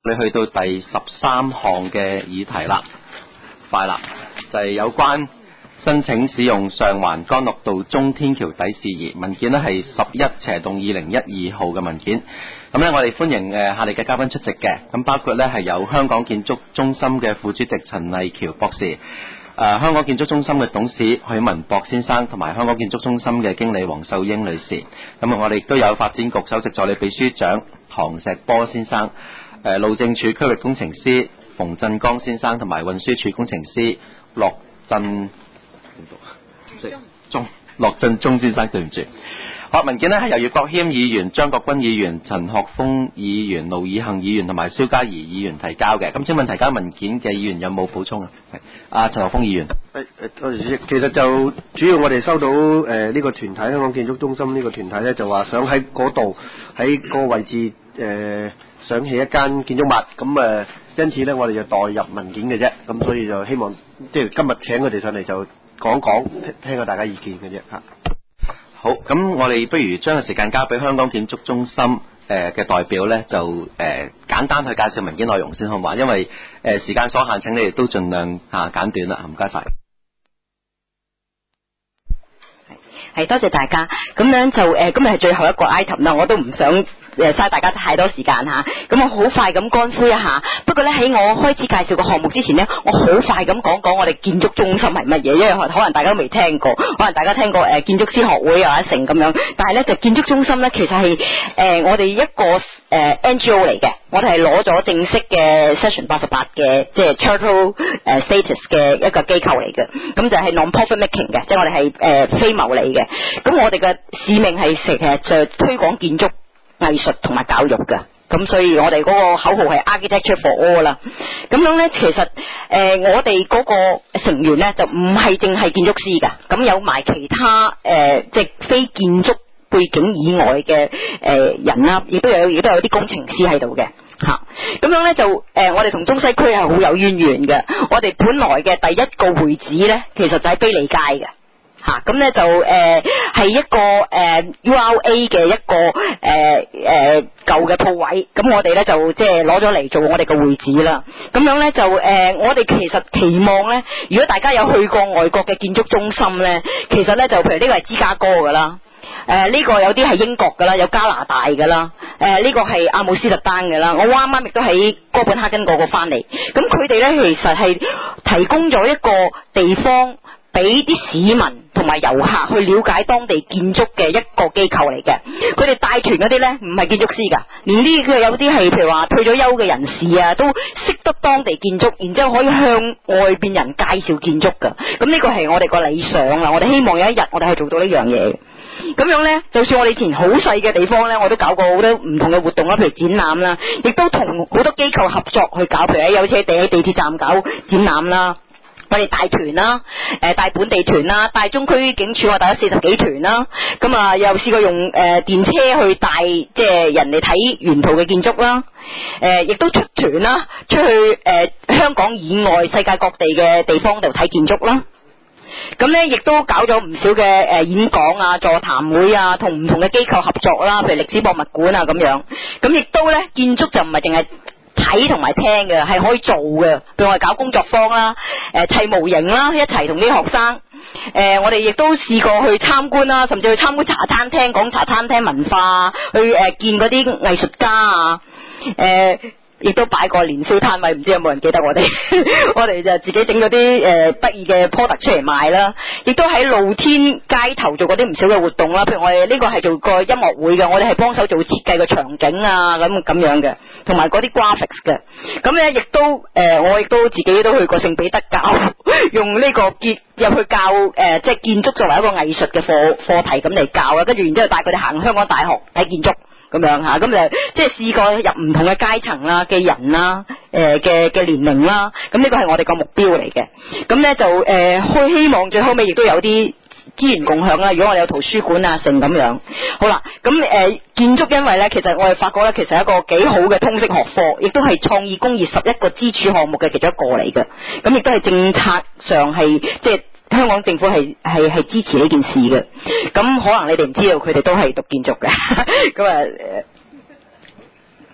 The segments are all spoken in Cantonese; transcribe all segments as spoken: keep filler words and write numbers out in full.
你去到第十三項嘅議題啦，快啦，就係、是、有關申請使用上環干諾道中天橋底事宜文件呢，係十一斜動二零一二號嘅文件。咁呢，我哋歡迎誒下列嘅嘉賓出席嘅，咁包括呢係有香港建築中心嘅副主席陳麗橋博士，誒、呃、香港建築中心嘅董事許文博先生，同埋香港建築中心嘅經理黃秀英女士。咁我哋亦都有發展局首席助理秘書長唐石波先生，誒、呃、路政署區域工程師馮振剛先生，同埋運輸署工程師駱振中駱振中先生，對唔住。好，文件呢係由葉國謙議員、張國軍議員、陳學鋒議員、盧以恒議員同埋蕭嘉怡議員提交嘅。咁請問提交文件嘅議員有冇補充啊？係阿陳學鋒議員。 誒誒，多謝主席。其實就主要我哋收到誒呢、呃這個團體香港建築中心呢個團體咧，就話想喺嗰度喺個位置誒、呃、想起一間建築物，咁誒、呃、因此咧我哋就代入文件嘅啫。咁所以就希望即係今日請佢哋上嚟就講講，聽聽下大家意見嘅啫嚇。 好，咁我哋不如將個時間交俾香港建築中心誒嘅、呃、代表呢，就誒、呃、簡單去介紹文件內容先好嘛？因為誒、呃、時間所限，請你哋都盡量嚇、啊、簡短啦，唔該晒。 係多謝大家，咁樣就誒、呃、今日係最後一個 item 啦，我都唔想誒嘥大家太多時間嚇，咁我好快咁乾灰一下。不過咧喺我開始介紹個項目之前呢，我好快咁講講我哋建築中心係乜嘢，因為可能大家都未聽過，可能大家聽過誒、呃、建築師學會啊成咁樣，但係咧就建築中心咧其實係誒、呃、我哋一個誒、呃、N G O 嚟嘅，我哋係攞咗正式嘅 Section 八十八嘅即係 Charitable 誒 Status 嘅一個機構嚟嘅，咁就係 non-profit making 嘅，即係我哋係誒非牟利嘅。咁我哋嘅使命係其實就推廣建築藝術同埋教育嘅，咁所以我哋嗰個口號係 Architecture for All 啦。咁樣呢，其實誒、呃、我哋嗰個成員呢，就唔係淨係建築師㗎，咁有埋其他誒、呃、即係非建築背景以外嘅誒、呃、人啦，亦都有亦都有啲工程師喺度嘅嚇。咁樣呢，就誒、呃、我哋同中西區係好有淵源嘅。我哋本來嘅第一個會址呢，其實就喺卑利街嘅。吓，咁咧就誒係、呃、一個誒、呃、U R A 嘅一個誒誒舊嘅鋪位，咁我哋咧就即係攞咗嚟做我哋嘅會址啦。咁樣咧就誒、呃、我哋其實期望咧，如果大家有去過外國嘅建築中心咧，其實咧就譬如呢個係芝加哥噶啦，誒、呃、呢、這個有啲係英國噶啦，有加拿大噶啦，誒、呃、呢、這個係阿姆斯特丹噶啦。我啱啱亦都喺哥本哈根嗰個翻嚟，咁佢哋咧其實係提供咗一個地方，俾啲市民同埋遊客去了解當地建築嘅一個機構嚟嘅。佢哋帶團嗰啲呢，唔係建築師㗎，連啲佢有啲係譬如話退咗休嘅人士啊，都識得當地建築，然之後可以向外邊人介紹建築㗎。咁呢個係我哋個理想啦，我哋希望有一日我哋去做到呢樣嘢。咁樣呢，就算我哋以前好細嘅地方呢，我都搞過好多唔同嘅活動啦，譬如展覽啦，亦都同好多機構合作去搞，譬如喺有車地喺地鐵站搞展覽啦。我哋帶團啦，誒帶本地團啦，帶中區警署我帶咗四十幾團啦，咁啊又試過用誒、呃、電車去帶即係人哋睇沿途嘅建築啦，誒、呃、亦都出團啦，出去誒、呃、香港以外世界各地嘅地方度睇建築啦。咁咧亦都搞咗唔少嘅誒演講啊、座談會啊，同唔同嘅機構合作啦，譬如歷史博物館啊咁樣。咁亦都咧建築就唔係淨係睇同埋聽嘅，係可以做嘅。譬如我哋搞工作坊啦，誒砌模型啦，一齊同啲學生。誒、呃，我哋亦都試過去參觀啦，甚至去參觀茶餐廳，講茶餐廳文化，去誒、呃、見嗰啲藝術家啊，誒、呃。亦都擺過年宵攤位，唔知有冇人記得我哋？我哋就自己整咗啲誒得意嘅 product 出嚟賣啦，亦都喺露天街頭做過啲唔少嘅活動啦。譬如我哋呢個係做過音樂會嘅，我哋係幫手做設計個場景啊，咁咁樣嘅，同埋嗰啲 graphics 嘅。咁咧亦都誒、呃，我亦都自己都去過聖彼得教，用呢個結入去教誒、呃，即係建築作為一個藝術嘅課課題咁嚟教啦。跟住然之後帶佢哋行香港大學睇建築。咁樣吓，咁就即係試過入唔同嘅階層啦嘅人啦，誒嘅嘅年齡啦，咁呢個係我哋個目標嚟嘅。咁咧就誒，去、呃、希望最後尾亦都有啲資源共享啦。如果我哋有圖書館啊，成咁樣，好啦，咁誒、呃、建築因為咧，其實我哋發覺咧，其實係一個幾好嘅通識學科，亦都係創意工業十一個支柱項目嘅其中一個嚟嘅。咁亦都係政策上係即係。香港政府係係係支持呢件事嘅，咁可能你哋唔知道佢哋都係讀建築嘅，咁啊，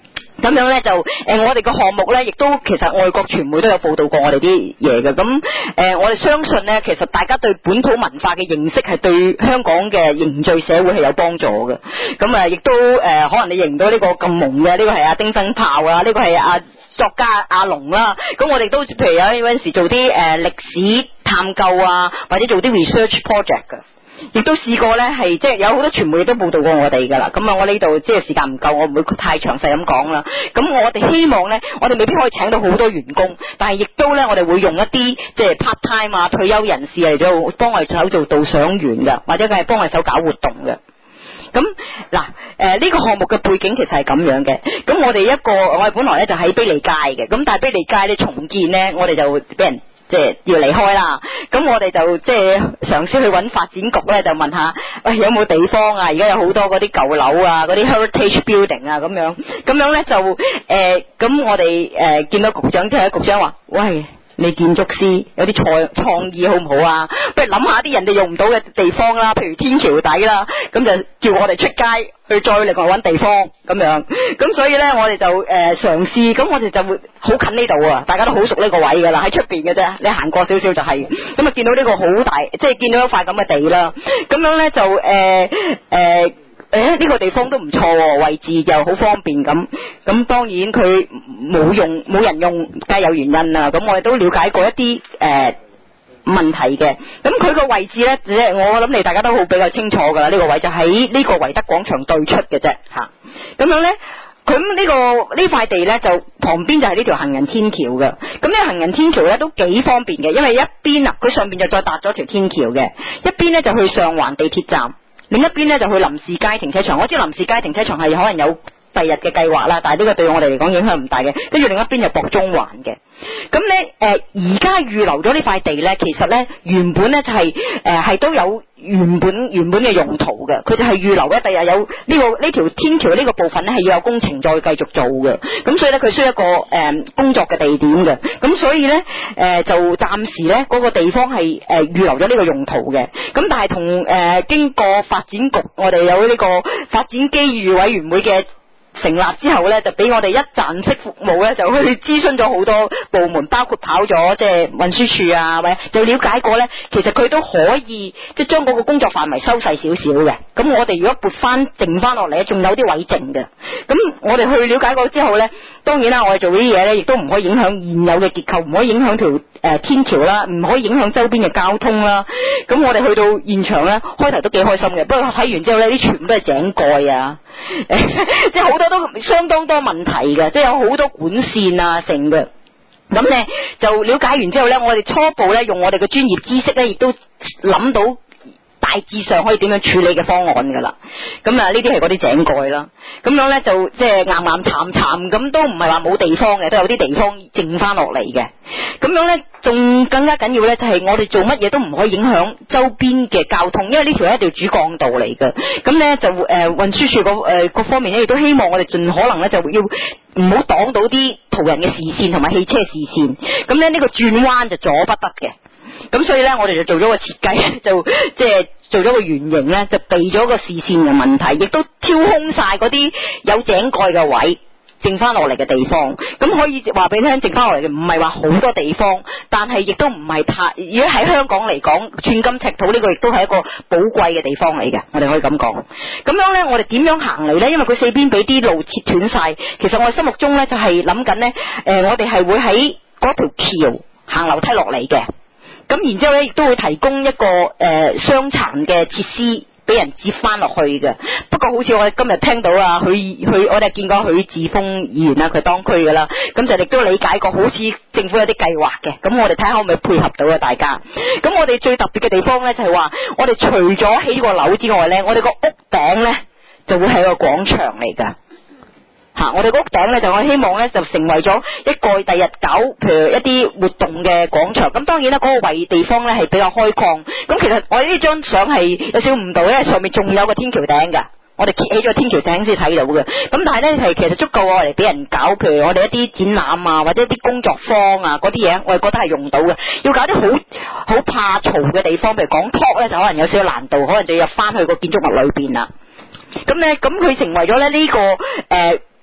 咁樣咧就誒、呃，我哋個項目咧，亦都其實外國傳媒都有報道過我哋啲嘢嘅。咁誒、呃，我哋相信咧，其實大家對本土文化嘅認識係對香港嘅凝聚社會係有幫助嘅。咁啊，亦都誒、呃，可能你認到呢個咁萌嘅，呢、這個係阿丁新炮啊，呢、這個係阿作家阿龍啦。咁我哋都譬如有陣時做啲誒歷史探究啊，或者做啲 research project 嘅。亦都試過咧，係即係有好多傳媒都報道過我哋噶啦。咁啊，我呢度即係時間唔夠，我唔會太詳細咁講啦。咁我哋希望咧，我哋未必可以請到好多員工，但係亦都咧，我哋會用一啲即係 part time 啊、退休人士嚟做幫我哋手做導賞員噶，或者佢係幫我哋手搞活動嘅。咁嗱，誒、呃、呢、這個項目嘅背景其實係咁樣嘅。咁我哋一個我哋本來咧就喺卑利街嘅，咁但係卑利街咧重建咧，我哋就俾人。即係要離開啦，咁我哋就即係嘗試去揾發展局咧，就問下，喂、哎、有冇地方啊？而家有好多嗰啲舊樓啊，嗰啲 heritage building 啊，咁樣，咁樣咧就誒，咁、呃、我哋誒、呃、見到局長之後，局長話，喂，你建築師有啲創創意好唔好啊？不如諗下啲人哋用唔到嘅地方啦，譬如天橋底啦，咁就叫我哋出街。去再另外揾地方咁樣，咁所以咧我哋就誒嘗試，咁我哋就會好近呢度啊，大家都好熟呢個位噶啦，喺出邊嘅啫，你行過少少就係、是，咁啊見到呢個好大，即係見到一塊咁嘅地啦，咁樣咧就誒誒誒呢個地方都唔錯，位置又好方便咁，咁當然佢冇用冇人用，梗係有原因啦，咁我哋都了解過一啲誒。呃問題嘅，咁佢個位置呢，我諗你大家都好比較清楚噶啦，呢、這個位就喺呢個維德廣場對出嘅啫，吓，咁樣呢，佢呢、這個呢塊地呢，就旁邊就係呢條行人天橋嘅，咁呢個行人天橋呢，都幾方便嘅，因為一邊啊，佢上邊就再搭咗條天橋嘅，一邊呢，就去上環地鐵站，另一邊呢，就去林士街停車場。我知林士街停車場係可能有第日嘅計劃啦，但係呢個對我哋嚟講影響唔大嘅。跟住另一邊就博中環嘅。咁咧誒，而家預留咗呢塊地咧，其實咧原本咧就係誒係都有原本原本嘅用途嘅，佢就係預留一第日有呢、這個呢條天橋呢個部分咧係要有工程再繼續做嘅，咁所以咧佢需要一個誒、呃、工作嘅地點嘅，咁所以咧誒、呃、就暫時咧嗰、那個地方係誒預留咗呢個用途嘅，咁但係同誒經過發展局我哋有呢個發展機遇委員會嘅成立之後咧，就俾我哋一站式服務咧，就去諮詢咗好多部門，包括跑咗即係運輸署啊，或者就了解過咧，其實佢都可以即係將嗰個工作範圍收細少少嘅。咁我哋如果撥翻剩翻落嚟，仲有啲位剩嘅。咁我哋去了解過之後咧，當然啦，我哋做呢啲嘢咧，亦都唔可以影響現有嘅結構，唔可以影響條誒、呃、天橋啦，唔可以影響周邊嘅交通啦。咁我哋去到現場咧，開頭都幾開心嘅，不過睇完之後咧，啲全部都係井蓋啊，即係好多都相當多問題嘅，即係有好多管線啊成嘅。咁咧就了解完之後咧，我哋初步咧用我哋嘅專業知識咧，亦都諗到大致上可以點樣處理嘅方案噶啦。咁啊呢啲係嗰啲井蓋啦。咁樣咧就即係岩岩巉巉咁，都唔係話冇地方嘅，都有啲地方剩翻落嚟嘅。咁樣咧仲更加緊要咧，就係我哋做乜嘢都唔可以影響周邊嘅交通，因為呢條係一條主幹道嚟嘅。咁咧就誒運輸署個誒各方面咧，亦都希望我哋盡可能咧就要唔好擋到啲途人嘅視線同埋汽車視線。咁咧呢個轉彎就阻不得嘅。咁所以咧，我哋就做咗個設計，就即係做咗個圓形咧，就避咗個視線嘅問題，亦都挑空晒嗰啲有井蓋嘅位，剩翻落嚟嘅地方。咁可以話俾你聽，剩翻落嚟嘅唔係話好多地方，但係亦都唔係太，如果喺香港嚟講，寸金尺土呢個亦都係一個寶貴嘅地方嚟嘅，我哋可以咁講。咁樣咧，我哋點樣行嚟咧？因為佢四邊俾啲路切斷晒，其實我哋心目中咧就係諗緊咧，誒、呃，我哋係會喺嗰條橋行樓梯落嚟嘅。咁然之後咧，亦都會提供一個誒傷殘嘅設施俾人接翻落去嘅。不過好似我哋今日聽到啊，許許我哋見過許智峰議員啊，佢當區噶啦，咁就亦都理解過，好似政府有啲計劃嘅。咁我哋睇下可唔可以配合到啊？大家。咁我哋最特別嘅地方咧，就係話我哋除咗起個樓之外咧，我哋個屋頂咧就會係個廣場嚟噶。吓、啊，我哋屋頂咧就我希望咧就成為咗一個第日搞譬如一啲活動嘅廣場。咁當然啦，嗰、那個位地方咧係比較開曠。咁其實我哋呢張相係有少少誤導，因為上面仲有個天橋頂噶，我哋揭起咗天橋頂先睇到嘅。咁但係咧係其實足夠我哋俾人搞，譬如我哋一啲展覽啊，或者一啲工作坊啊嗰啲嘢，我哋覺得係用到嘅。要搞啲好好怕嘈嘅地方，譬如講 talk 咧，就可能有少少難度，可能就要入翻去個建築物裏邊啦。咁咧，咁佢成為咗咧呢個誒。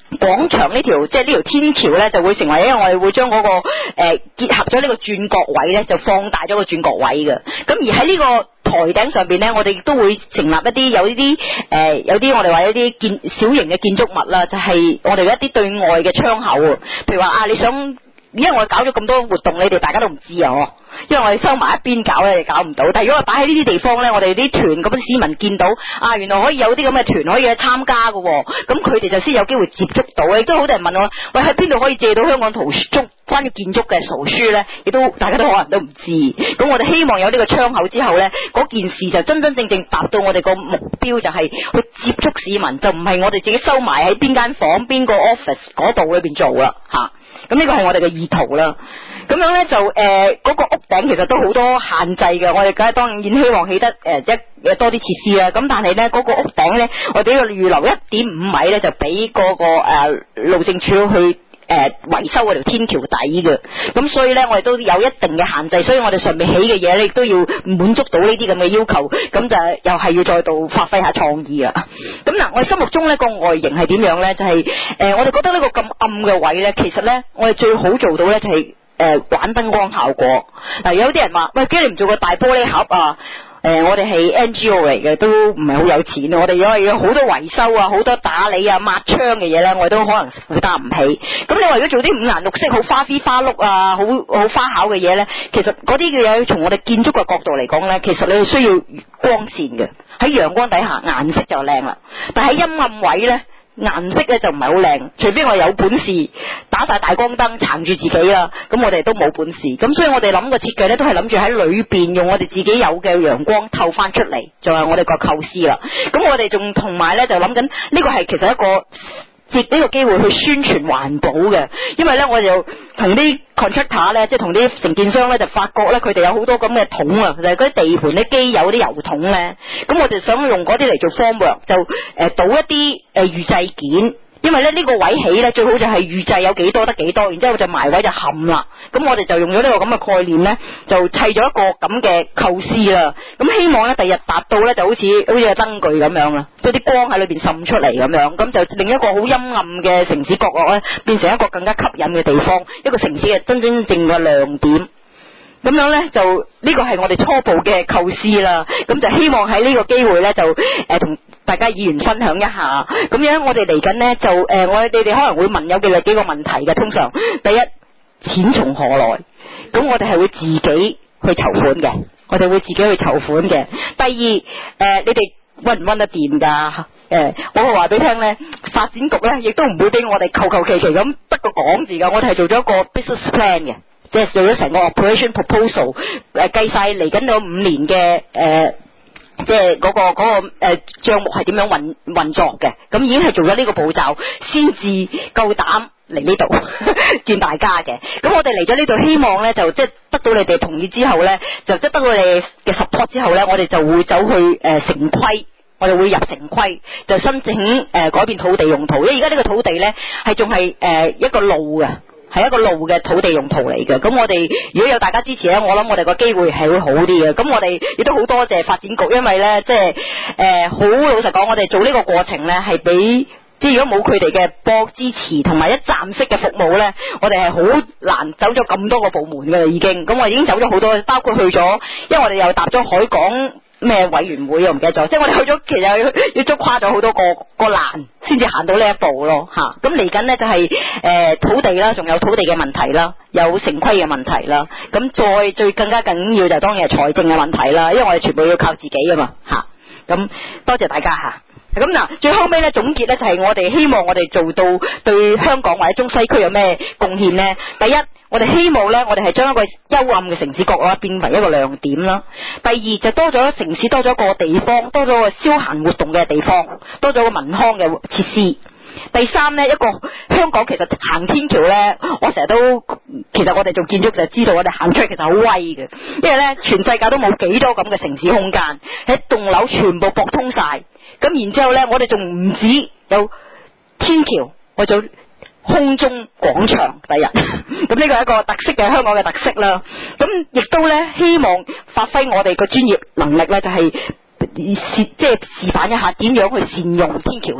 廣場呢條即係呢條天橋咧，就會成為，因為我哋會將嗰、那個誒、呃、結合咗呢個轉角位咧，就放大咗個轉角位嘅。咁而喺呢個台頂上邊咧，我哋亦都會成立一啲有呢啲誒有啲我哋話有啲建小型嘅建築物啦，就係、是、我哋一啲對外嘅窗口。譬如話啊，你想。因為我哋搞咗咁多活動，你哋大家都唔知啊，因為我哋收埋一邊搞咧，你搞唔到。但係如果我擺喺呢啲地方咧，我哋啲團咁啲市民見到啊，原來可以有啲咁嘅團可以去參加㗎，咁佢哋就先有機會接觸到。亦都好多人問我，喂，喺邊度可以借到香港圖書關於建築嘅圖書咧？亦都大家都可能都唔知。咁我哋希望有呢個窗口之後咧，嗰件事就真真正正達到我哋個目標，就係去接觸市民，就唔係我哋自己收埋喺邊間房邊個 office 嗰度裏邊做啦吓。咁呢個係我哋嘅意圖啦。咁樣咧就誒嗰、呃那個屋頂其實都好多限制嘅，我哋梗係當然希望起得誒、呃、一多啲設施啦。咁但係咧嗰個屋頂咧，我哋要預留一點五米咧，就俾嗰、那個誒、呃、路政署去。誒、呃、維修嗰條天橋底嘅，咁所以咧我哋都有一定嘅限制，所以我哋上面起嘅嘢咧亦都要滿足到呢啲咁嘅要求，咁就又係要再度發揮下創意啦。咁嗱，我哋心目中咧個外形係點樣咧？就係、是、誒、呃、我哋覺得呢個咁暗嘅位咧，其實咧我哋最好做到咧就係、是、誒、呃、玩燈光效果。嗱，有啲人話喂，點解你唔做個大玻璃盒啊？誒、呃，我哋係 N G O 嚟嘅，都唔係好有錢，我哋因為有好多維修啊，好多打理啊、抹窗嘅嘢咧，我哋都可能負擔唔起。咁你話如果做啲五顏六色、好花枝花碌啊、好好花巧嘅嘢咧，其實嗰啲嘅嘢從我哋建築嘅角度嚟講咧，其實你係需要光線嘅，喺陽光底下顏色就靚啦。但係陰暗位咧，顏色咧就唔係好靚，除非我有本事打晒大光燈撐住自己啦，咁我哋都冇本事。咁所以我哋諗個設計咧，都係諗住喺裏邊用我哋自己有嘅陽光透翻出嚟，就係我哋個構思啦。咁我哋仲同埋咧就諗緊呢個係其實一個借呢個機會去宣傳環保嘅，因為咧我就同啲 contractor 咧，即係同啲承建商咧，就發覺咧佢哋有好多咁嘅桶啊，就係嗰啲地盤啲機有啲油桶咧，咁我就想用嗰啲嚟做 formwork，就誒、呃、倒一啲誒預製件。因為咧呢個位起咧最好就係預製有幾多得幾多，然之後就埋位就冚啦。咁我哋就用咗呢個咁嘅概念咧，就砌咗一個咁嘅構思啦。咁希望咧第日達到咧就好似好似個燈具咁樣啦，即係啲光喺裏邊滲出嚟咁樣，咁就令一個好陰暗嘅城市角落咧變成一個更加吸引嘅地方，一個城市嘅真真正正嘅亮點。咁樣咧就呢個係我哋初步嘅構思啦。咁就希望喺呢個機會咧就誒同、呃、大家議員分享一下。咁樣我哋嚟緊咧就誒、呃、我哋哋可能會問有幾幾個問題嘅。通常第一，錢從何來？咁我哋係會自己去籌款嘅，我哋會自己去籌款嘅。第二，誒、呃、你哋搵唔搵得掂㗎？誒、呃、我會話俾你聽咧，發展局咧亦都唔會俾我哋求求其其咁得個講字㗎。我哋係做咗一個 business plan 嘅。即係做咗成個 operation proposal， 誒計晒嚟緊嗰五年嘅誒、呃，即係嗰、嗰個嗰、嗰個誒、呃、帳目係點樣運運作嘅，咁已經係做咗呢個步驟，先至夠膽嚟呢度見大家嘅。咁我哋嚟咗呢度，希望咧就即係得到你哋同意之後咧，就即係得到你哋嘅 support 之後咧，我哋就會走去誒、呃、城規。我哋會入城規，就申請誒、呃、改變土地用途。因為而家呢個土地咧係仲係誒一個路嘅。係一個路嘅土地用途嚟嘅，咁我哋如果有大家支持咧，我諗我哋個機會係會好啲嘅。咁我哋亦都好多謝發展局，因為咧即係誒好老實講，我哋做呢個過程咧係俾即係如果冇佢哋嘅幫支持同埋一站式嘅服務咧，我哋係好難走咗咁多個部門嘅啦已經。咁我已經走咗好多，包括去咗，因為我哋又搭咗海港咩委員會，我唔記得咗，即係我哋去咗，其實要要捉跨咗好多個個欄，先至行到呢一步咯吓。咁嚟緊呢，就係、是、誒、呃、土地啦，仲有土地嘅問題啦，有城規嘅問題啦。咁再最更加緊要就當然係財政嘅問題啦，因為我哋全部要靠自己噶嘛吓。咁多謝大家吓。咁嗱，最後尾咧總結咧就係、是、我哋希望我哋做到對香港或者中西區有咩貢獻呢？第一，我哋希望咧，我哋係將一個幽暗嘅城市角落變為一個亮點啦。第二，就多咗城市多咗個地方，多咗個消閒活動嘅地方，多咗個民康嘅設施。第三呢，一個香港其實行天橋呢，我成日都其實我哋做建築就知道我哋行出去其實好威嘅，因為呢，全世界都冇幾多咁嘅城市空間，喺棟樓全部駁通晒，咁然之後呢，我哋仲唔止有天橋，我仲空中廣場第日，咁呢個係一個特色嘅香港嘅特色啦。咁亦都呢，希望發揮我哋個專業能力呢，就係、是、即係示範一下點樣去善用天橋底。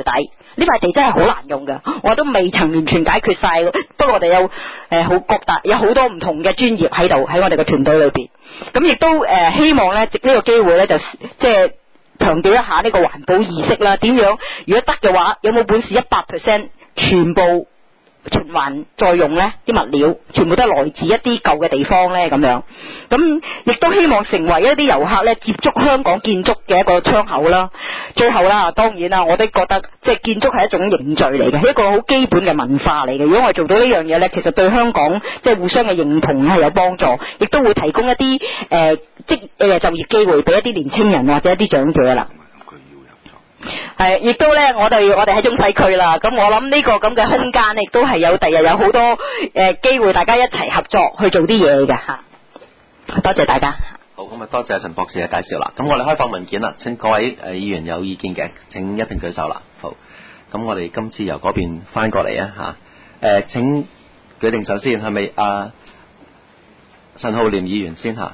呢塊地真係好難用㗎，我都未曾完全解決晒。不過我哋有誒好各大有好多唔同嘅專業喺度喺我哋嘅團隊裏邊，咁亦都誒、呃、希望咧藉呢個機會咧就即係強調一下呢個環保意識啦。點樣如果得嘅話，有冇本事一百 percent 全部循環再用呢啲物料全部都係來自一啲舊嘅地方呢，咁樣，咁亦都希望成為一啲遊客呢接觸香港建築嘅一個窗口啦。最後啦，當然啦，我都覺得即係建築係一種凝聚嚟嘅，係一個好基本嘅文化嚟嘅。如果我哋做到呢樣嘢呢，其實對香港即係互相嘅認同係有幫助，亦都會提供一啲誒職誒就業機會俾一啲年青人或者一啲長者啦。係，亦都咧，我哋我哋喺中西區啦，咁我諗呢個咁嘅空間亦都係有第日有好多誒機會，大家一齊合作去做啲嘢嘅吓。多謝大家。 好，咁啊多謝陳博士嘅介紹啦。咁我哋開放文件啦，請各位誒議員有意見嘅，請一並舉手啦。好，咁我哋今次由嗰邊翻過嚟啊吓。誒，請舉定手先，係咪啊陳浩濂議員先吓？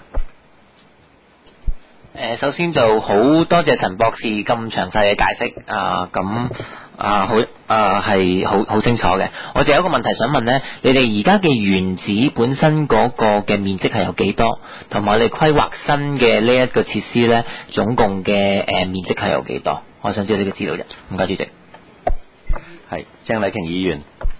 誒，首先就好多謝陳博士咁詳細嘅解釋啊，咁啊好啊係好好清楚嘅。我就有一個問題想問呢，你哋而家嘅原址本身嗰個嘅面積係有幾多？同埋你規劃新嘅呢一個設施呢，總共嘅誒面積係有幾多？我想知道呢個資料啫。唔該，主席。 係鄭麗瓊議員。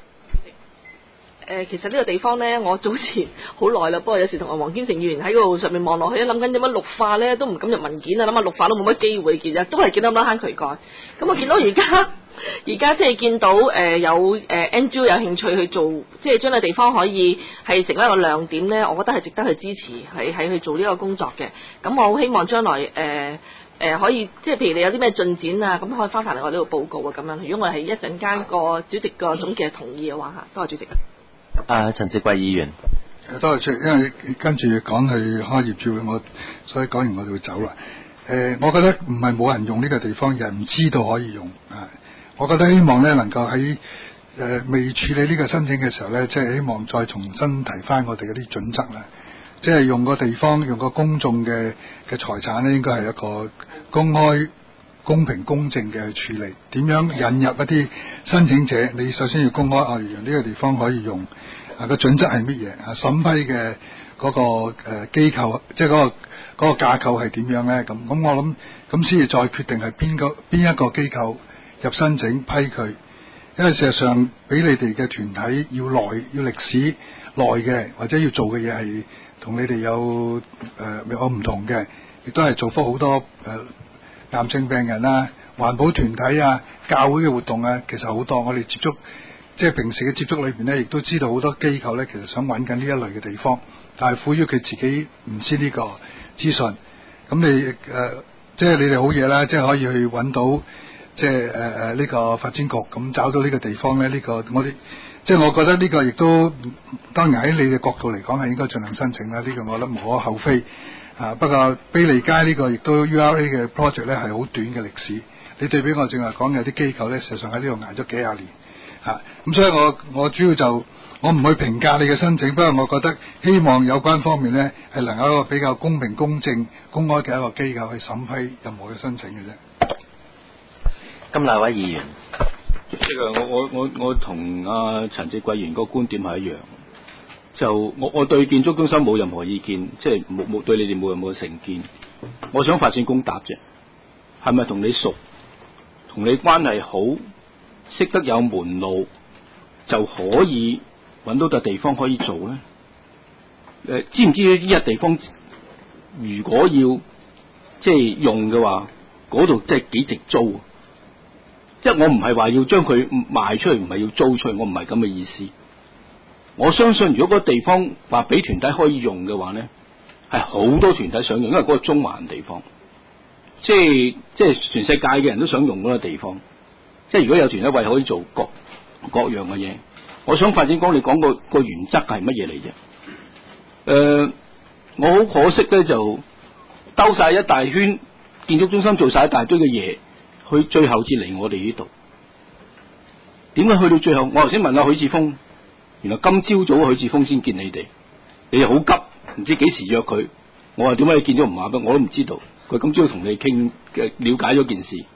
誒，其實呢個地方呢，我早前好耐啦，不過有時同阿黃堅成議員喺嗰度上面望落去，諗緊點樣綠化呢，都唔敢入文件啊，諗下綠化都冇乜機會見啫，都係見到咁多坑渠蓋。咁我見到而家而家即係見到誒、呃、有誒 N G O 有興趣去做，即係將個地方可以係成為一個亮點呢，我覺得係值得去支持，係係去做呢個工作嘅。咁我好希望將來誒誒、呃呃、可以，即係譬如你有啲咩進展啊，咁可以翻返嚟我呢度報告啊，咁樣。如果我係一陣間個主席個總結同意嘅話嚇，多謝主席。 啊，陳志貴議員。 誒，多謝主席，因為跟住講去開業主會，我所以講完我就會走啦。誒、呃，我覺得唔係冇人用呢個地方，而係唔知道可以用啊。我覺得希望咧能夠喺誒、呃、未處理呢個申請嘅時候咧，即係希望再重新提翻我哋嗰啲準則啦。即係用個地方，用個公眾嘅嘅財產咧，應該係一個公開、公平、公正嘅處理。點樣引入一啲申請者？你首先要公開啊，原來呢個地方可以用。啊，個準則係乜嘢？啊，審批嘅嗰、那個誒、呃、機構，即係嗰、那個嗰、那個架構係點樣咧？咁咁我諗咁先至再決定係邊個邊一個機構入申請批佢。因為事實上，俾你哋嘅團體要耐要歷史耐嘅，或者要做嘅嘢係同你哋有誒、呃、有唔同嘅，亦都係造福好多誒、呃、癌症病人啊、環保團體啊、教會嘅活動啊，其實好多我哋接觸。即係平時嘅接觸裏邊咧，亦都知道好多機構咧，其實想揾緊呢一類嘅地方，但係苦於佢自己唔知呢個資訊。咁你誒、呃，即係你哋好嘢啦，即係可以去揾到，即係誒誒呢個發展局咁找到呢個地方咧。呢、這個我哋即係我覺得呢個亦都當然喺你嘅角度嚟講係應該盡量申請啦。呢、這個我諗無可厚非啊。不過卑利街呢個亦都 U R A 嘅 project 咧係好短嘅歷史。你對比我正話講有啲機構咧，事實上喺呢度捱咗幾廿年。啊，咁所以我我主要就我唔去評價你嘅申請，不過我覺得希望有關方面呢係能夠一個比較公平、公正、公開嘅一個機構去審批任何嘅申請嘅啫。 咁兩位議員， 即係我我我我同阿陳志貴議員個觀點係一樣，就我我對建築中心冇任何意見，即係冇冇對你哋冇任何成見。我想發展公答啫，係咪同你熟，同你關係好？識得有門路就可以揾到笪地方可以做咧。誒、呃，知唔知呢笪地方如果要即係用嘅話，嗰度即係幾值租？即係我唔係話要將佢賣出去，唔係要租出去，我唔係咁嘅意思。我相信如果嗰個地方話俾團體可以用嘅話咧，係好多團體想用，因為嗰個中環地方，即係即係全世界嘅人都想用嗰個地方。即係如果有團體為可以做各各樣嘅嘢，我想發展講你講個個原則係乜嘢嚟啫？誒、呃，我好可惜咧，就兜晒一大圈建築中心，做晒一大堆嘅嘢，去最後至嚟我哋呢度。點解去到最後？我頭先問阿許智峰，原來今朝早許智峰先見你哋，你哋好急，唔知幾時約佢。我話點解你見咗唔話俾我都唔知道。佢今朝同你傾嘅了解咗件事。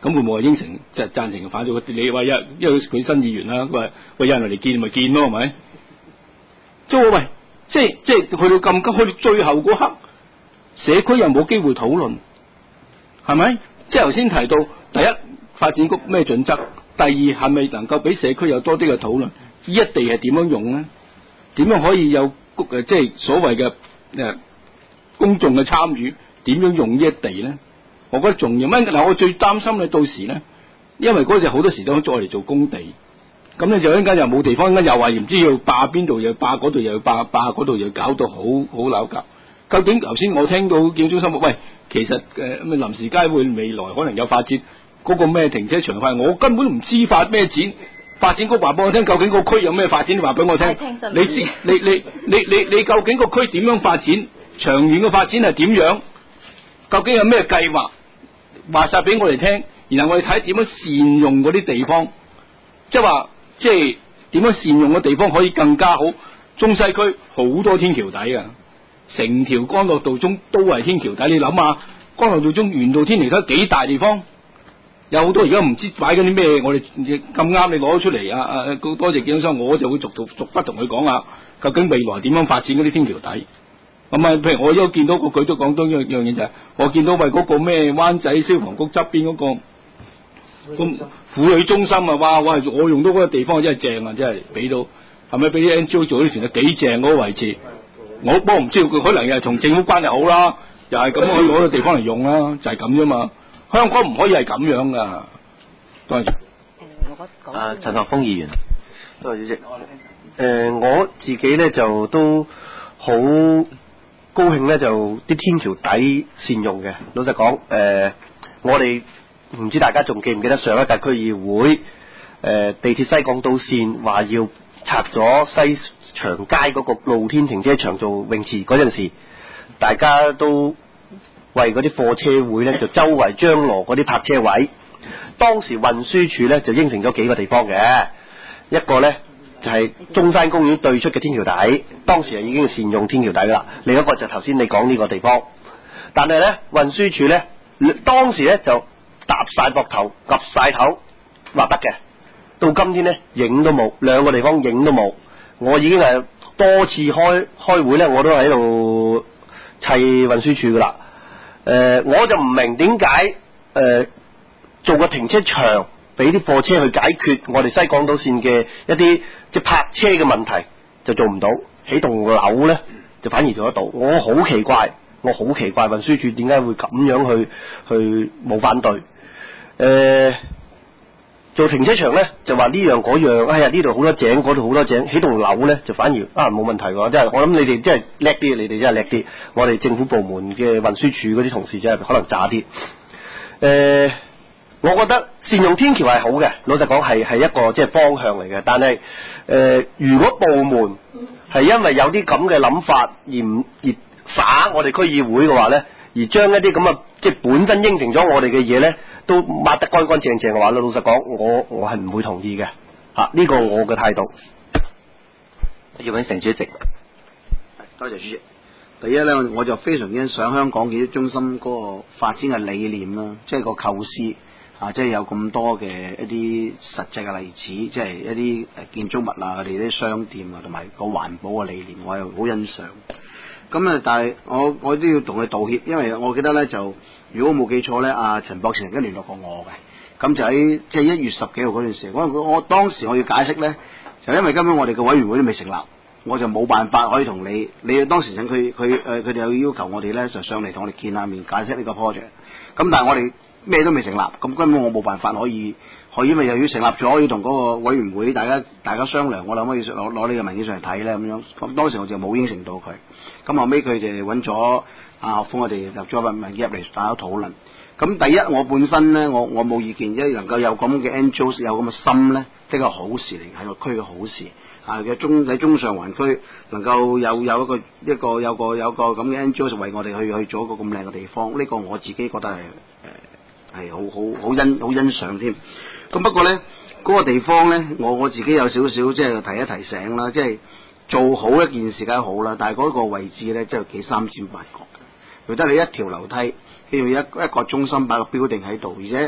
咁會冇話應承即係贊成反對？你話因因為佢新議員啦，佢話喂有人嚟見咪見咯，係咪？即係喂，即係即係去到咁急，去到最後嗰刻，社區又冇機會討論，係咪？即係頭先提到第一發展局咩準則，第二係咪能夠俾社區有多啲嘅討論？呢一地係點樣用咧？點樣可以有誒即係所謂嘅誒公眾嘅參與？點樣用呢一地咧？我覺得重要。乜嗱？我最擔心咧，到時咧，因為嗰隻好多時都再嚟做工地，咁咧就一陣間又冇地方，一陣間又話唔知要霸邊度，又霸嗰度，又要霸霸嗰度，又搞到好好扭夾。究竟頭先我聽到建中心話，喂，其實誒咁臨時街會未來可能有發展，嗰、嗰個咩停車場塊，我根本都唔知發咩展。發展局話俾我聽，究竟個區有咩發展？你話俾我聽。你知你你你你你究竟個區點樣發展？長遠嘅發展係點樣？究竟有咩計劃？話晒俾我哋聽，然後我哋睇點樣善用嗰啲地方，即係話即係點樣善用嘅地方可以更加好。中西區好多天橋底啊，成條干諾道中都係天橋底。你諗下，干諾道中沿到天橋底幾大地方？有好多而家唔知擺緊啲咩，我哋咁啱你攞咗出嚟啊！啊，多謝建商，我就會逐逐逐筆同佢講下，究竟未來點樣發展嗰啲天橋底。咁啊，譬如我而家見到個佢都講多一樣嘢就係、是，我見到為嗰個咩灣仔消防局側邊嗰個咁婦女中心啊，哇！哇！我用到嗰個地方真係正啊，真係俾到係咪俾啲 N G O 做啲團啊幾正嗰個位置？我不過唔知道佢可能又係同政府關係好啦，又係咁可以攞個地方嚟用啦，就係咁啫嘛。香港唔可以係咁樣噶。多謝。 啊，陳學鋒議員， 多謝主席。誒、呃，我自己咧就都好高興咧，就啲天橋底善用嘅。老實講，誒、呃，我哋唔知大家仲記唔記得上一屆區議會誒、呃、地鐵西港島線話要拆咗西長街嗰個露天停車場做泳池嗰陣時，大家都為嗰啲貨車會咧就周圍張羅嗰啲泊車位。當時運輸署咧就應承咗幾個地方嘅，一個咧就係、是、中山公園對出嘅天橋底，當時係已經善用天橋底啦。另一個就頭先你講呢個地方，但係咧運輸署咧當時咧就搭晒膊頭、岌晒頭話得嘅，到今天咧影都冇，兩個地方影都冇。我已經係多次開開會咧，我都喺度砌運輸署噶啦。誒、呃，我就唔明點解誒做個停車場俾啲貨車去解決我哋西港島線嘅一啲即係泊車嘅問題就做唔到，起棟樓咧就反而做得到。我好奇怪，我好奇怪運輸署點解會咁樣去去冇反對？誒、呃，做停車場咧就話呢樣嗰樣，哎呀呢度好多井，嗰度好多井，起棟樓咧就反而啊冇問題喎。即係我諗你哋真係叻啲，你哋真係叻啲。我哋政府部門嘅運輸署嗰啲同事真係可能渣啲。誒、呃。我覺得善用天橋係好嘅，老實講係係一個即係方向嚟嘅。但係誒、呃，如果部門係因為有啲咁嘅諗法而唔而耍我哋區議會嘅話咧，而將一啲咁嘅即係本身應承咗我哋嘅嘢咧，都抹得乾乾淨淨嘅話，老實講，我我係唔會同意嘅。吓、啊，呢、這個我嘅態度。 葉永成主席， 多謝主席。第一咧，我就非常欣賞香港建築中心嗰個發展嘅理念啦，即係個構思。啊！即係有咁多嘅一啲實際嘅例子，即係一啲誒建築物啊，佢哋啲商店啊，同埋個環保嘅理念，我又好欣賞。咁啊，但係我我都要同佢道歉，因為我記得咧就，如果我冇記錯咧，阿陳博士曾經聯絡過我嘅。咁就喺即係一月十幾號嗰段時，我我當時我要解釋咧，就因為根本我哋嘅委員會都未成立，我就冇辦法可以同你，你當時請佢佢誒佢哋有要求我哋咧，就上嚟同我哋見下面解釋呢個 project。咁但係我哋咩都未成立，咁根本我冇辦法可以，可以因為又要成立咗，要同嗰個委員會大家大家商量，我諗可以攞攞呢個文件上嚟睇咧咁樣。咁當時我就冇應承到佢，咁後尾佢就揾咗阿學鋒，我哋入咗份文件入嚟大家討論。咁第一，我本身咧，我我冇意見，因為能夠有咁嘅 N G O 有咁嘅心咧，呢個好事嚟，係個區嘅好事。啊嘅中喺中上環區能夠有有一個一個有個有個咁嘅 N G O 為我哋去去做一個咁靚嘅地方，呢、這個我自己覺得係誒。係好好好欣好欣賞添，咁不過咧嗰、那個地方咧，我我自己有少少即係提一提醒啦，即係做好一件事梗係好啦，但係嗰個位置咧，即係幾三尖八角嘅，覺得你一條樓梯，譬如一一個中心擺個標定喺度，而且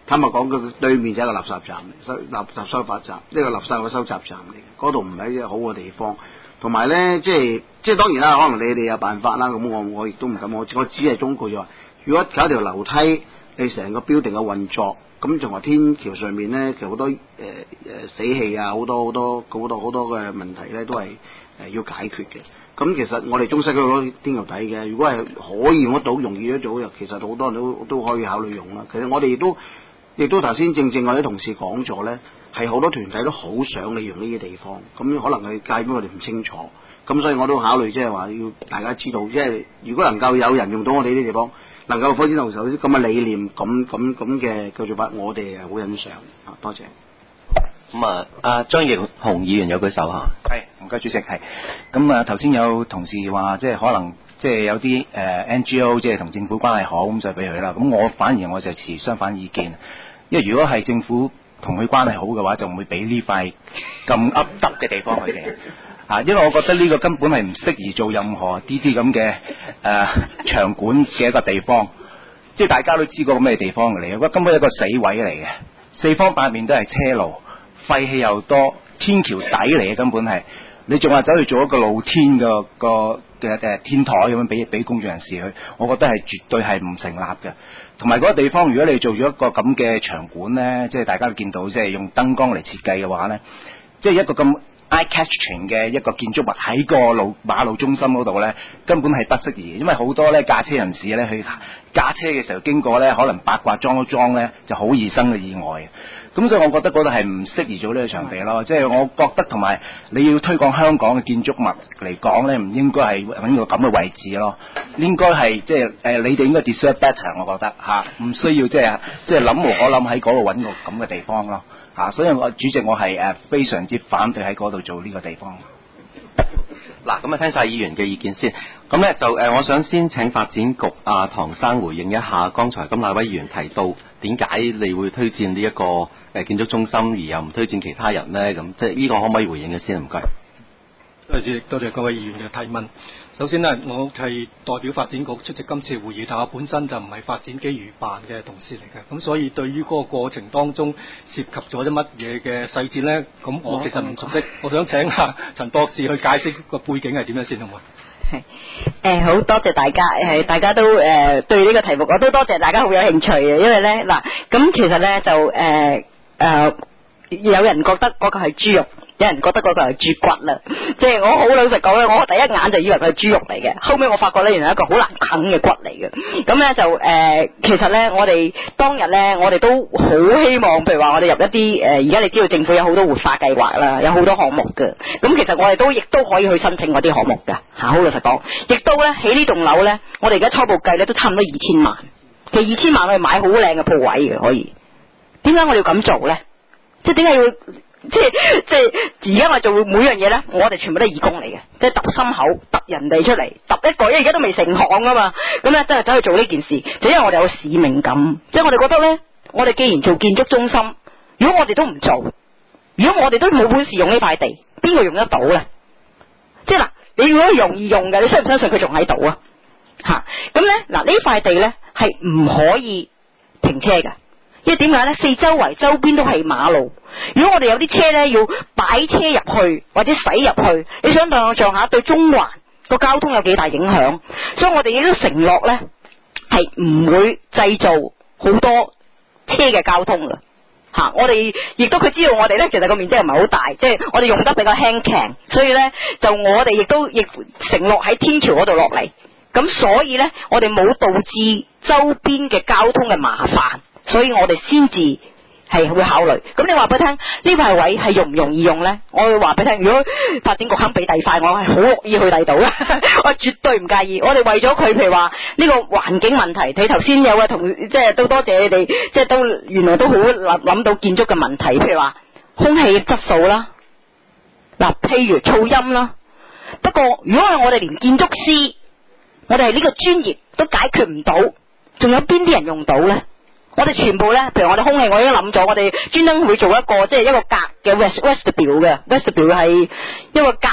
坦白講，佢對面就係一個垃圾站嚟，收垃圾收發站，呢個垃圾嘅收集站嚟，嗰度唔係一個好嘅地方。同埋咧，即係即係當然啦，可能你哋有辦法啦，咁我我亦都唔敢，我我只係忠告就話，如果搞條樓梯，你成個標定嘅運作，咁仲話天橋上面咧，其實好多誒誒、呃、死氣啊，好多好多好多好多嘅問題咧，都係誒、呃、要解決嘅。咁其實我哋中西區好多天橋底嘅，如果係可以用得到、容易得到，其實好多人都都可以考慮用啦。其實我哋亦都亦都頭先正正我啲同事講咗咧，係好多團體都好想利用呢啲地方，咁可能佢介俾我哋唔清楚，咁所以我都考慮即係話要大家知道，即係如果能夠有人用到我哋呢啲地方，能夠發展到有啲咁嘅理念，咁咁咁嘅嘅做法，我哋係好欣賞啊！多謝。 咁啊，阿張翼雄議員有舉手嚇。 係，唔該主席係。咁啊，頭先有同事話，即係可能即係有啲誒 N G O 即係同政府關係好，咁就俾佢啦。咁我反而我就持相反意見，因為如果係政府同佢關係好嘅話，就唔會俾呢塊咁噏耷嘅地方佢哋。啊，因為我覺得呢個根本係唔適宜做任何啲啲咁嘅誒場館嘅一個地方，即係大家都知個咩地方嚟嘅，根本係一個死位嚟嘅，四方八面都係車路，廢氣又多，天橋底嚟嘅根本係，你仲話走去做一個露天嘅個嘅誒天台咁樣俾俾公眾人士去，我覺得係絕對係唔成立嘅。同埋嗰個地方，如果你做咗一個咁嘅場館咧，即係大家都見到，即係用燈光嚟設計嘅話咧，即係一個咁eye-catching 嘅一個建築物喺個路馬路中心嗰度咧，根本係不適宜，因為好多咧駕車人士咧去駕車嘅時候經過咧，可能八卦裝一裝咧，就好易生嘅意外。咁所以我覺得嗰度係唔適宜做呢個場地咯。即係我覺得同埋你要推廣香港嘅建築物嚟講咧，唔應該係揾個咁嘅位置咯。應該係即係誒，你哋應該 deserve better，我覺得嚇，唔、啊、需要即係即係諗無可諗喺嗰度揾個咁嘅地方咯。嚇、啊，所以我主席我係誒非常之反對喺嗰度做呢個地方。 嗱，咁啊聽晒議員嘅意見先，咁咧就誒、呃，我想先請發展局阿、啊、唐生回應一下，剛才咁那位議員提到點解你會推薦呢、這、一個誒、呃、建築中心，而又唔推薦其他人咧？咁即係呢個可唔可以回應嘅先？唔該。 多謝多謝各位議員嘅提問。首先呢，我係代表發展局出席今次會議，但我本身就唔係發展機遇辦嘅同事嚟嘅，咁所以對於嗰個過程當中涉及咗啲乜嘢嘅細節呢，咁我其實唔熟悉。我想請下陳博士去解釋個背景係點樣先，好唔好？ 係誒、呃，好多謝大家誒，大家都誒、呃、對呢個題目我都多謝大家好有興趣嘅，因為咧嗱，咁其實咧就誒誒、呃呃，有人覺得嗰個係豬肉。有人覺得嗰個係豬骨啦，即係我好老實講咧，我第一眼就以為佢係豬肉嚟嘅，後尾我發覺咧原來係一個好難啃嘅骨嚟嘅。咁咧就誒、呃，其實咧我哋當日咧，我哋都好希望，譬如話我哋入一啲誒，而、呃、家你知道政府有好多活化計劃啦，有好多項目嘅。咁其實我哋都亦都可以去申請嗰啲項目㗎嚇，好老實講，亦都咧喺呢棟樓咧，我哋而家初步計咧都差唔多二千萬，其實二千萬我哋買好靚嘅鋪位嘅可以。點解我哋要咁做咧？即係點解要？即係即係而家我做每樣嘢咧，我哋全部都係義工嚟嘅，即係揼心口揼人哋出嚟揼一個，因為而家都未成行噶嘛，咁咧真係走去做呢件事，就因為我哋有使命感，即係我哋覺得咧，我哋既然做建築中心，如果我哋都唔做，如果我哋都冇本事用呢塊地，邊個用得到咧？即係嗱，你如果容易用嘅，你相唔相信佢仲喺度啊？吓，咁咧嗱，呢塊地咧係唔可以停車嘅。因為點解咧？四周圍周邊都係馬路，如果我哋有啲車咧要擺車入去或者駛入去，你想當我象下對中環個交通有幾大影響？所以我哋亦都承諾咧係唔會製造好多車嘅交通噶吓。我哋亦都佢知道我哋咧其實個面積唔係好大，即係我哋用得比較輕強，所以咧就我哋亦都亦承諾喺天橋嗰度落嚟，咁所以咧我哋冇導致周邊嘅交通嘅麻煩。所以我哋先至係會考慮。咁你話俾佢聽，呢塊位係容唔容易用咧？我會話俾佢聽，如果發展局肯俾第二塊，我係好樂意去第二度啦。我絕對唔介意。我哋為咗佢，譬如話呢個環境問題，你頭先有位同即係都多謝你哋，即係都原來都好諗諗到建築嘅問題，譬如話空氣質素啦，嗱，譬如噪音啦。不過如果係我哋連建築師，我哋係呢個專業都解決唔到，仲有邊啲人用到咧？我哋全部咧，譬如我哋空氣，我已經諗咗，我哋專登會做一個即係一個隔嘅 vestibule 嘅 vestibule 係一個隔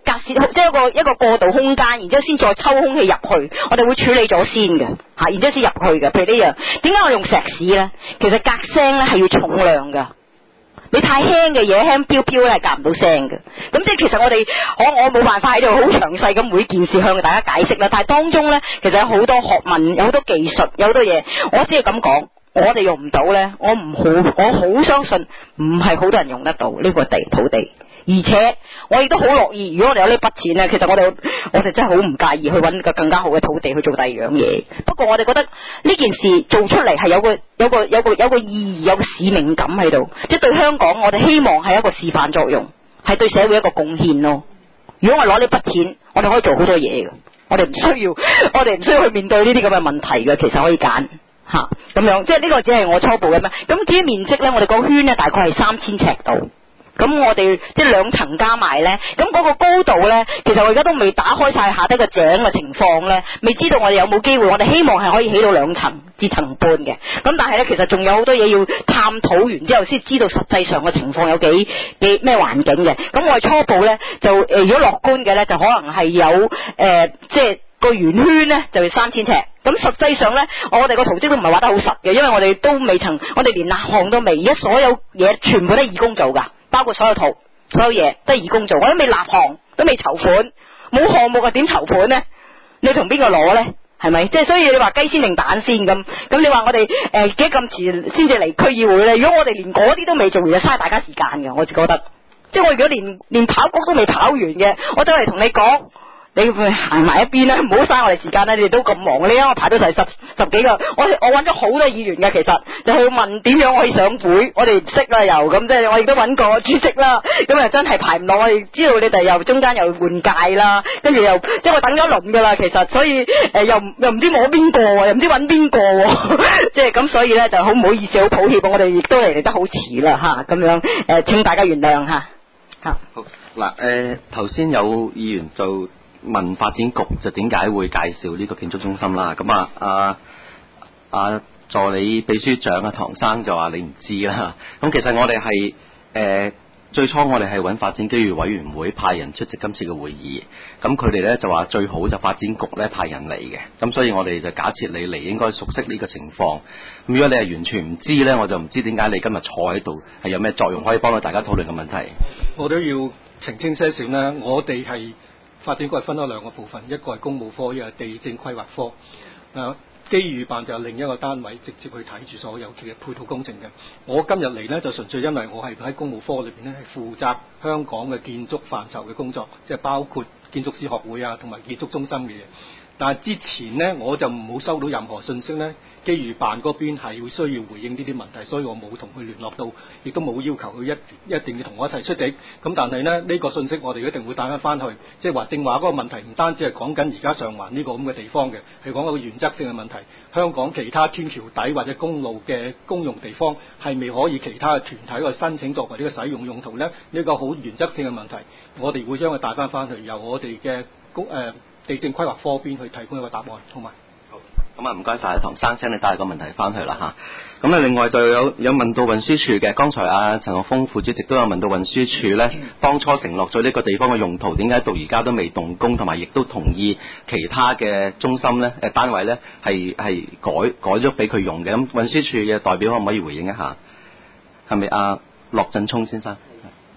隔泄，即係一個一個過渡空間，然之後先再抽空氣入去，我哋會處理咗先嘅嚇，然之後先入去嘅。譬如呢樣，點解我用石屎咧？其實隔聲咧係要重量㗎。你太輕嘅嘢，輕飄飄咧係夾唔到聲嘅。咁即係其實我哋我我冇辦法喺度好詳細咁每件事向大家解釋啦。但係當中咧，其實有好多學問，有好多技術，有好多嘢。我只係咁講，我哋用唔到咧，我唔好，我好相信唔係好多人用得到呢個地土地。而且我亦都好樂意，如果我哋有呢筆錢咧，其實我哋我哋真係好唔介意去揾個更加好嘅土地去做第二樣嘢。不過我哋覺得呢件事做出嚟係有個有個有個有個意義，有個使命感喺度，即係對香港我哋希望係一個示範作用，係對社會一個貢獻咯。如果我攞呢筆錢，我哋可以做好多嘢嘅，我哋唔需要我哋唔需要去面對呢啲咁嘅問題嘅，其實可以揀嚇咁樣。即係呢個只係我初步嘅咩？咁至於面積咧，我哋個圈咧大概係三千尺度。咁我哋即係兩層加埋咧，咁嗰個高度咧，其實我而家都未打開晒下低個井嘅情況咧，未知道我哋有冇機會，我哋希望係可以起到兩層至層半嘅。咁但係咧，其實仲有好多嘢要探討完之後，先知道實際上嘅情況有幾幾咩環境嘅。咁我哋初步咧就誒、呃，如果樂觀嘅咧，就可能係有誒、呃，即係個圓圈咧就係三千尺。咁實際上咧，我哋個圖則都唔係畫得好實嘅，因為我哋都未曾，我哋連立項都未，而家所有嘢全部都係義工做㗎。包括所有圖，所有嘢都係義工做，我都未立項，都未籌款，冇項目啊點籌款呢？你同邊個攞呢？係咪？即係所以你話雞先定蛋先咁？咁你話我哋誒幾咁遲先至嚟區議會呢？如果我哋連嗰啲都未做完，就嘥大家時間嘅，我就覺得。即係我如果連連跑局都未跑完嘅，我走嚟同你講。你行埋一邊啦，唔好嘥我哋時間啦！你哋都咁忙，你啱我排到成十十幾個，我我揾咗好多議員嘅，其實就去問點樣可以上會，我哋唔識啦又咁，即係我亦都揾過主席啦，咁啊真係排唔落，我哋知道你哋又中間又換屆啦，跟住又即係我等咗一輪噶啦，其實所以誒、呃、又又唔知摸邊個，又唔知揾邊個，即係咁，所以咧就好唔好意思，好抱歉，我哋亦都嚟嚟得好遲啦吓，咁樣誒、呃，請大家原諒吓吓。 好嗱，誒頭先有議員就問發展局就點解會介紹呢個建築中心啦？咁啊，阿阿助理秘書長啊唐生就話你唔知啦。咁其實我哋係誒最初我哋係揾發展機遇委員會派人出席今次嘅會議，咁佢哋咧就話最好就發展局咧派人嚟嘅。咁所以我哋就假設你嚟應該熟悉呢個情況。咁如果你係完全唔知咧，我就唔知點解你今日坐喺度係有咩作用可以幫到大家討論嘅問題。 我都要澄清些少啦，我哋係。發展局係分咗兩個部分，一個係工務科，一個係地政規劃科。誒，機遇辦就係另一個單位，直接去睇住所有嘅配套工程嘅。我今日嚟呢，就純粹因為我係喺工務科裏邊呢，係負責香港嘅建築範疇嘅工作，即係包括建築師學會啊，同埋建築中心嘅嘢。但係之前呢，我就冇收到任何信息呢，機遇辦嗰邊係會需要回應呢啲問題，所以我冇同佢聯絡到，亦都冇要求佢一一定要同我一齊出席。咁但係呢，呢、呢個信息我哋一定會帶翻翻去，即係話正話嗰個問題唔單止係講緊而家上環呢個咁嘅地方嘅，係講一個原則性嘅問題。香港其他天橋底或者公路嘅公用地方係未可以其他嘅團體去申請作為呢個使用用途呢？呢、呢個好原則性嘅問題，我哋會將佢帶翻翻去，由我哋嘅公誒地政規劃科邊去提供一個答案，好嗎？ 好，咁啊唔該晒唐生，請你帶個問題翻去啦嚇。咁咧另外就有有問到運輸署嘅，剛才啊陳學鋒副主席都有問到運輸署咧，當初承諾咗呢個地方嘅用途，點解到而家都未動工，同埋亦都同意其他嘅中心咧誒單位咧係係改改咗俾佢用嘅？咁運輸署嘅代表可唔可以回應一下？係咪阿樂振聰先生？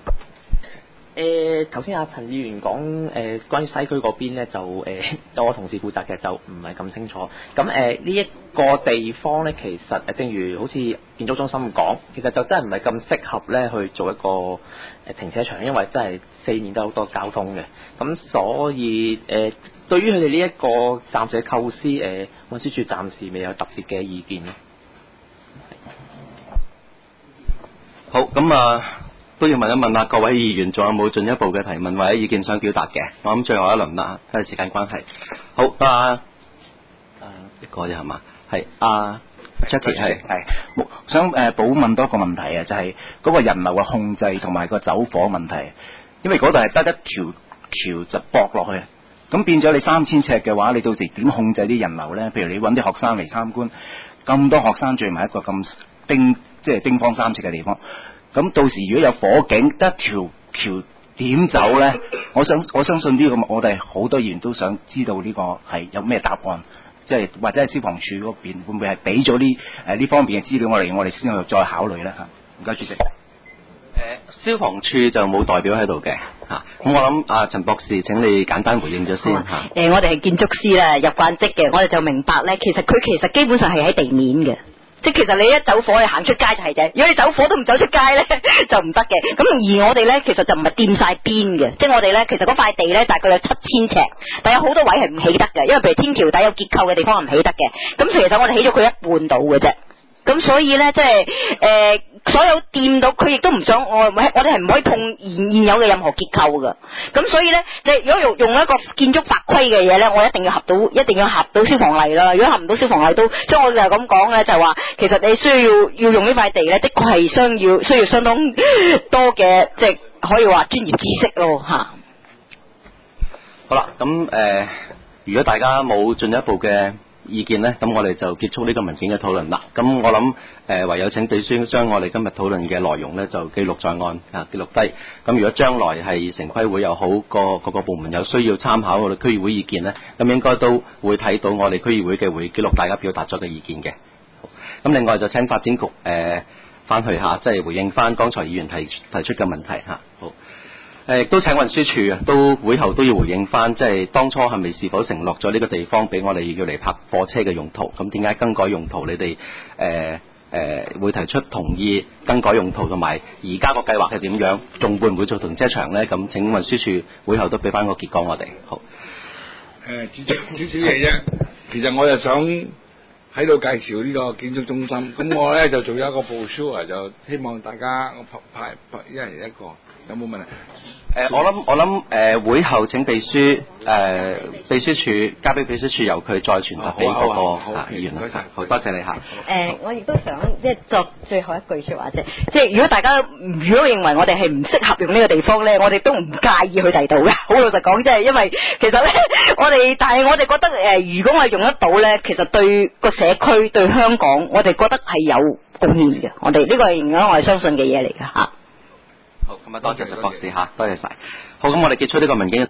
誒頭先阿陳議員講誒、呃、關於西區嗰邊咧，就誒、呃、有我同事負責嘅，就唔係咁清楚。咁誒呢一個地方咧，其實誒正如好似建築中心講，其實就真係唔係咁適合咧去做一個誒停車場，因為真係四面都好多交通嘅。咁所以誒、呃、對於佢哋呢一個暫時嘅構思，誒、呃、運輸署暫時未有特別嘅意見咯。 好，咁啊。都要問一問啦，各位議員仲有冇進一步嘅提問或者意見想表達嘅？我諗最後一輪啦，因為時間關係。好，啊，啊一個啫係嘛？係啊 Jackie 係係，想誒補問多一個問題啊，就係、是、嗰個人流嘅控制同埋個走火問題，因為嗰度係得一條橋就駁落去，咁變咗你三千尺嘅話，你到時點控制啲人流咧？譬如你揾啲學生嚟參觀，咁多學生聚埋一個咁丁即係丁方三尺嘅地方。咁到時如果有火警，得一條橋點走呢？我想我相信呢、這個我哋好多議員都想知道呢個係有咩答案，即係或者係消防處嗰邊會唔會係俾咗呢誒呢方面嘅資料我哋，我哋先去再考慮呢？嚇。唔該，主席。 消防處就冇代表喺度嘅嚇，咁我諗阿陳博士請你簡單回應咗先嚇。 誒、我哋係建築師啦，入慣職嘅，我哋就明白咧，其實佢其實基本上係喺地面嘅。即係其實你一走火，你行出街就係啫。如果你走火都唔走出街咧，就唔得嘅。咁而我哋咧，其實就唔係掂晒邊嘅。即係我哋咧，其實嗰塊地咧，大概有七千尺，但有好多位係唔起得嘅，因為譬如天橋底有結構嘅地方係唔起得嘅。咁其實我哋起咗佢一半到嘅啫。咁所以咧，即係誒，所有掂到佢亦都唔想我，我哋係唔可以碰現現有嘅任何結構噶。咁所以咧，即係如果用用一個建築法規嘅嘢咧，我一定要合到，一定要合到消防例啦。如果合唔到消防例都，所以我就係咁講咧，就係話其實你需要要用呢塊地咧，的確係需要需要相當多嘅，即係可以話專業知識咯吓。 好啦，咁誒、呃，如果大家冇進一步嘅意見呢，咁我哋就結束呢個文件嘅討論啦。咁我諗誒、呃，唯有請秘書將我哋今日討論嘅內容呢，就記錄在案啊，記錄低。咁如果將來係城規會又好，個各個部門有需要參考我哋區議會意見呢，咁應該都會睇到我哋區議會嘅會記錄大家表達咗嘅意見嘅。咁另外就請發展局誒翻、呃、去下，即係回應翻剛才議員提提出嘅問題嚇。好。誒亦都請運輸署啊，都會後都要回應翻，即係當初係咪是否承諾咗呢個地方俾我哋要嚟泊貨車嘅用途？咁點解更改用途？你哋誒誒會提出同意更改用途，同埋而家個計劃係點樣？仲會唔會做停車場呢？咁請運輸署會後都俾翻個結果我哋。好。 誒，主席少少嘢啫，其實我就想喺度介紹呢個建築中心。咁我咧就做咗一個 brochure，就希望大家我派派一人一個。有冇問題？ 誒、呃，我諗我諗誒、呃，會後請秘書誒、呃，秘書處交俾秘書處，由佢再傳達俾嗰個議員啦。好，多謝你嚇。誒、 呃，我亦都想即係作最後一句説話啫。即係如果大家如果認為我哋係唔適合用呢個地方咧，我哋都唔介意去第度嘅。好老實講，即係因為其實咧，我哋但係我哋覺得誒、呃，如果我哋用得到咧，其實對個社區對香港，我哋覺得係有貢獻嘅。我哋呢個係而家我係相信嘅嘢嚟嘅嚇。 好，咁啊，多謝陳博士嚇，多謝晒。好，咁我哋結束呢個文件。